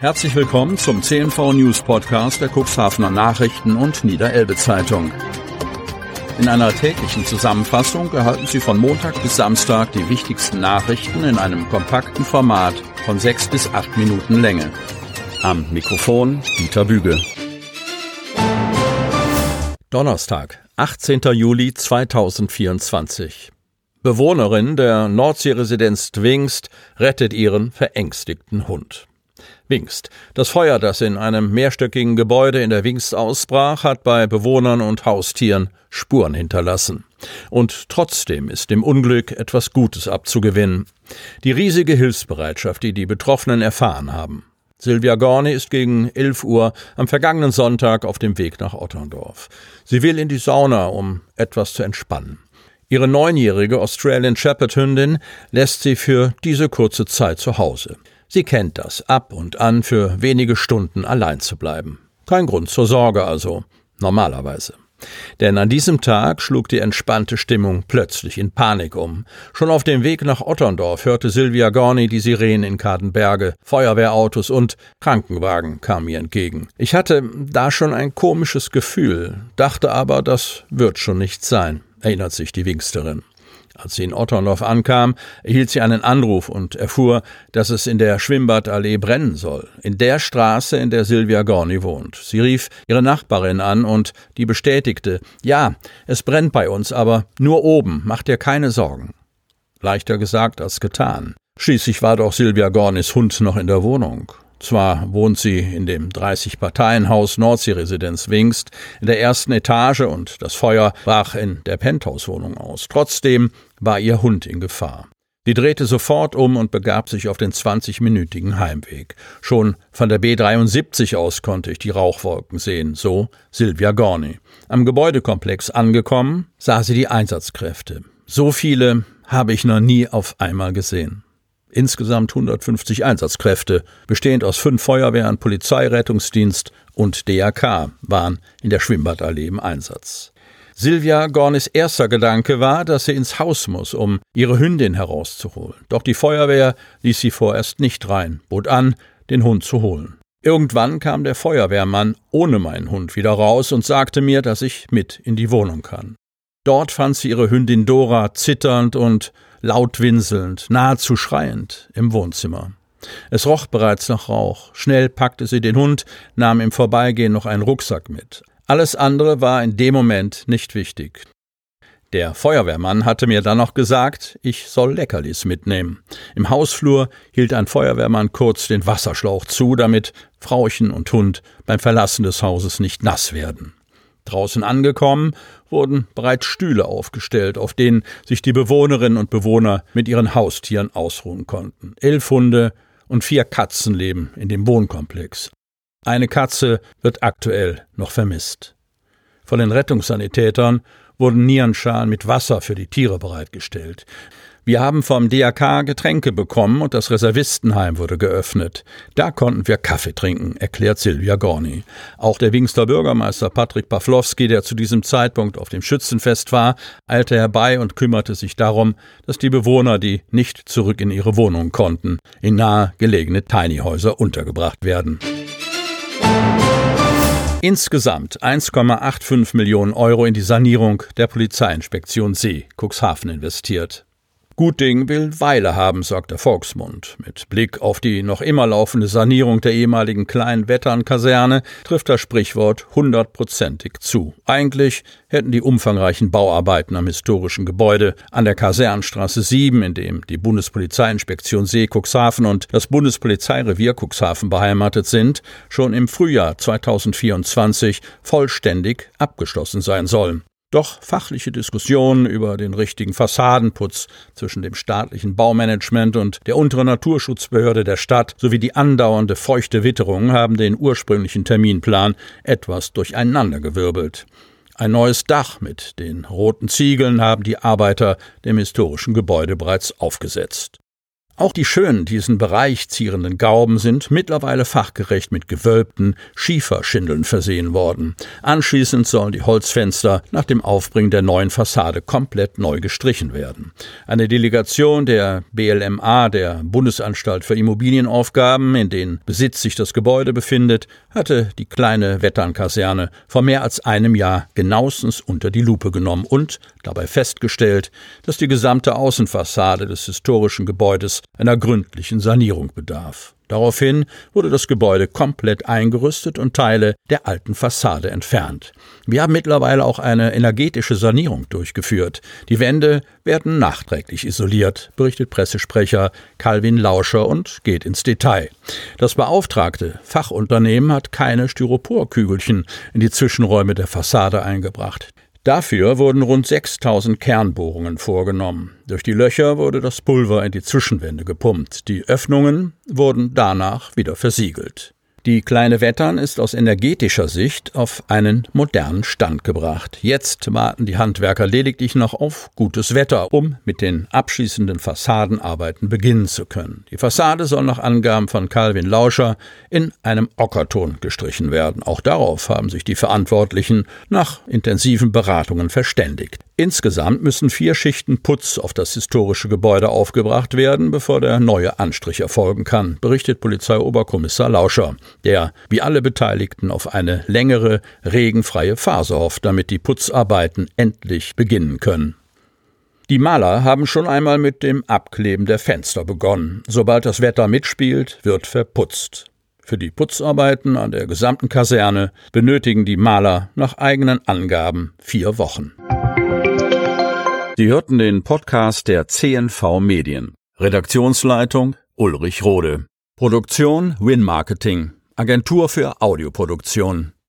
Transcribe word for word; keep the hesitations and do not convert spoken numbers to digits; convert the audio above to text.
Herzlich willkommen zum C N V News Podcast der Cuxhavener Nachrichten und Niederelbe Zeitung. In einer täglichen Zusammenfassung erhalten Sie von Montag bis Samstag die wichtigsten Nachrichten in einem kompakten Format von sechs bis acht Minuten Länge. Am Mikrofon Dieter Büge. Donnerstag, achtzehnter Juli zweitausendvierundzwanzig. Bewohnerin der Nordseeresidenz Twingst rettet ihren verängstigten Hund. Wingst. Das Feuer, das in einem mehrstöckigen Gebäude in der Wingst ausbrach, hat bei Bewohnern und Haustieren Spuren hinterlassen. Und trotzdem ist dem Unglück etwas Gutes abzugewinnen. Die riesige Hilfsbereitschaft, die die Betroffenen erfahren haben. Silvia Gorni ist gegen elf Uhr am vergangenen Sonntag auf dem Weg nach Otterndorf. Sie will in die Sauna, um etwas zu entspannen. Ihre neunjährige Australian Shepherd Hündin lässt sie für diese kurze Zeit zu Hause. Sie kennt das, ab und an für wenige Stunden allein zu bleiben. Kein Grund zur Sorge also, normalerweise. Denn an diesem Tag schlug die entspannte Stimmung plötzlich in Panik um. Schon auf dem Weg nach Otterndorf hörte Silvia Gorni die Sirenen in Kadenberge, Feuerwehrautos und Krankenwagen kamen ihr entgegen. Ich hatte da schon ein komisches Gefühl, dachte aber, das wird schon nicht sein, erinnert sich die Wingsterin. Als sie in Otterndorf ankam, erhielt sie einen Anruf und erfuhr, dass es in der Schwimmbadallee brennen soll, in der Straße, in der Silvia Gorni wohnt. Sie rief ihre Nachbarin an und die bestätigte, ja, es brennt bei uns, aber nur oben, mach dir keine Sorgen. Leichter gesagt als getan. Schließlich war doch Silvia Gornis Hund noch in der Wohnung. Zwar wohnt sie in dem dreißig-Parteien-Haus Nordseeresidenz Wingst in der ersten Etage und das Feuer brach in der Penthouse-Wohnung aus. Trotzdem war ihr Hund in Gefahr. Sie drehte sofort um und begab sich auf den zwanzigminütigen Heimweg. Schon von der B dreiundsiebzig aus konnte ich die Rauchwolken sehen, so Silvia Gorni. Am Gebäudekomplex angekommen, sah sie die Einsatzkräfte. So viele habe ich noch nie auf einmal gesehen. Insgesamt hundertfünfzig Einsatzkräfte, bestehend aus fünf Feuerwehren, Polizei, Rettungsdienst und D R K, waren in der Schwimmbadallee im Einsatz. Silvia Gornis erster Gedanke war, dass sie ins Haus muss, um ihre Hündin herauszuholen. Doch die Feuerwehr ließ sie vorerst nicht rein, bot an, den Hund zu holen. Irgendwann kam der Feuerwehrmann ohne meinen Hund wieder raus und sagte mir, dass ich mit in die Wohnung kann. Dort fand sie ihre Hündin Dora zitternd und laut winselnd, nahezu schreiend im Wohnzimmer. Es roch bereits nach Rauch. Schnell packte sie den Hund, nahm im Vorbeigehen noch einen Rucksack mit. Alles andere war in dem Moment nicht wichtig. Der Feuerwehrmann hatte mir dann noch gesagt, ich soll Leckerlis mitnehmen. Im Hausflur hielt ein Feuerwehrmann kurz den Wasserschlauch zu, damit Frauchen und Hund beim Verlassen des Hauses nicht nass werden. Draußen angekommen, wurden bereits Stühle aufgestellt, auf denen sich die Bewohnerinnen und Bewohner mit ihren Haustieren ausruhen konnten. Elf Hunde und vier Katzen leben in dem Wohnkomplex. Eine Katze wird aktuell noch vermisst. Von den Rettungssanitätern wurden Nierenschalen mit Wasser für die Tiere bereitgestellt. Wir haben vom D R K Getränke bekommen und das Reservistenheim wurde geöffnet. Da konnten wir Kaffee trinken, erklärt Silvia Gorni. Auch der Wingster Bürgermeister Patrick Pawlowski, der zu diesem Zeitpunkt auf dem Schützenfest war, eilte herbei und kümmerte sich darum, dass die Bewohner, die nicht zurück in ihre Wohnung konnten, in nahe gelegene Tiny-Häuser untergebracht werden. Insgesamt eins Komma fünfundachtzig Millionen Euro in die Sanierung der Polizeiinspektion See Cuxhaven investiert. Gut Ding will Weile haben, sagt der Volksmund. Mit Blick auf die noch immer laufende Sanierung der ehemaligen kleinen Wettern-Kaserne trifft das Sprichwort hundertprozentig zu. Eigentlich hätten die umfangreichen Bauarbeiten am historischen Gebäude an der Kasernenstraße sieben, in dem die Bundespolizeiinspektion See Cuxhaven und das Bundespolizeirevier Cuxhaven beheimatet sind, schon im Frühjahr zweitausendvierundzwanzig vollständig abgeschlossen sein sollen. Doch fachliche Diskussionen über den richtigen Fassadenputz zwischen dem staatlichen Baumanagement und der unteren Naturschutzbehörde der Stadt sowie die andauernde feuchte Witterung haben den ursprünglichen Terminplan etwas durcheinandergewirbelt. Ein neues Dach mit den roten Ziegeln haben die Arbeiter dem historischen Gebäude bereits aufgesetzt. Auch die schön diesen Bereich zierenden Gauben sind mittlerweile fachgerecht mit gewölbten Schieferschindeln versehen worden. Anschließend sollen die Holzfenster nach dem Aufbringen der neuen Fassade komplett neu gestrichen werden. Eine Delegation der B L M A, der Bundesanstalt für Immobilienaufgaben, in deren Besitz sich das Gebäude befindet, hatte die kleine Wetternkaserne vor mehr als einem Jahr genauestens unter die Lupe genommen und dabei festgestellt, dass die gesamte Außenfassade des historischen Gebäudes einer gründlichen Sanierung bedarf. Daraufhin wurde das Gebäude komplett eingerüstet und Teile der alten Fassade entfernt. Wir haben mittlerweile auch eine energetische Sanierung durchgeführt. Die Wände werden nachträglich isoliert, berichtet Pressesprecher Calvin Lauscher und geht ins Detail. Das beauftragte Fachunternehmen hat keine Styroporkügelchen in die Zwischenräume der Fassade eingebracht. Dafür wurden rund sechstausend Kernbohrungen vorgenommen. Durch die Löcher wurde das Pulver in die Zwischenwände gepumpt. Die Öffnungen wurden danach wieder versiegelt. Die kleine Wettern ist aus energetischer Sicht auf einen modernen Stand gebracht. Jetzt warten die Handwerker lediglich noch auf gutes Wetter, um mit den abschließenden Fassadenarbeiten beginnen zu können. Die Fassade soll nach Angaben von Calvin Lauscher in einem Ockerton gestrichen werden. Auch darauf haben sich die Verantwortlichen nach intensiven Beratungen verständigt. Insgesamt müssen vier Schichten Putz auf das historische Gebäude aufgebracht werden, bevor der neue Anstrich erfolgen kann, berichtet Polizeioberkommissar Lauscher, der wie alle Beteiligten auf eine längere, regenfreie Phase hofft, damit die Putzarbeiten endlich beginnen können. Die Maler haben schon einmal mit dem Abkleben der Fenster begonnen. Sobald das Wetter mitspielt, wird verputzt. Für die Putzarbeiten an der gesamten Kaserne benötigen die Maler nach eigenen Angaben vier Wochen. Sie hörten den Podcast der C N V Medien. Redaktionsleitung Ulrich Rode. Produktion Win Marketing, Agentur für Audioproduktion.